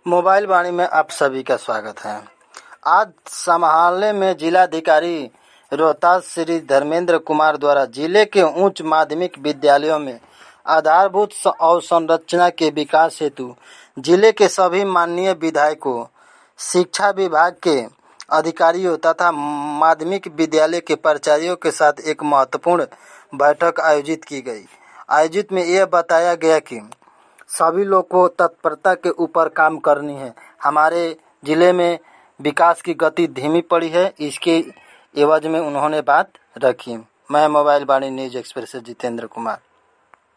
Mobile वाणी में आप सभी का स्वागत है। आज समाहरणालय में जिलाधिकारी रोहतास श्री धर्मेंद्र कुमार द्वारा जिले के उच्च माध्यमिक विद्यालयों में आधारभूत अवसंरचना के विकास हेतु जिले के सभी माननीय विधायकों, शिक्षा विभाग के अधिकारियों तथा माध्यमिक विद्यालय के प्राचार्यों के साथ एक महत्वपूर्ण बैठक आयोजित की गई। आयोजित में यह बताया गया कि सभी लोग को तत्परता के ऊपर काम करनी है। हमारे जिले में विकास की गति धीमी पड़ी है, इसके एवज में उन्होंने बात रखी। मैं मोबाइल वाणी न्यूज एक्सप्रेस से जितेंद्र कुमार।